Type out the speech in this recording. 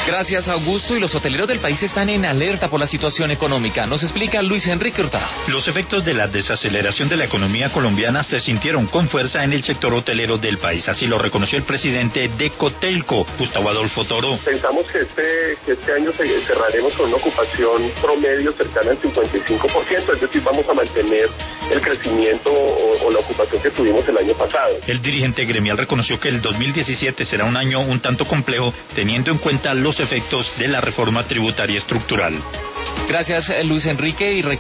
Gracias, Augusto. Y los hoteleros del país están en alerta por la situación económica. Nos explica Luis Enrique Hurtado. Los efectos de la desaceleración de la economía colombiana se sintieron con fuerza en el sector hotelero del país. Así lo reconoció el presidente de Cotelco, Gustavo Adolfo Toro. Pensamos que este año cerraremos con una ocupación promedio cercana al 55%, es decir, vamos a mantener el crecimiento o la ocupación que tuvimos el año pasado. El dirigente gremial reconoció que el 2017 será un año un tanto complejo, teniendo en cuenta los efectos de la reforma tributaria estructural. Gracias, Luis Enrique. Y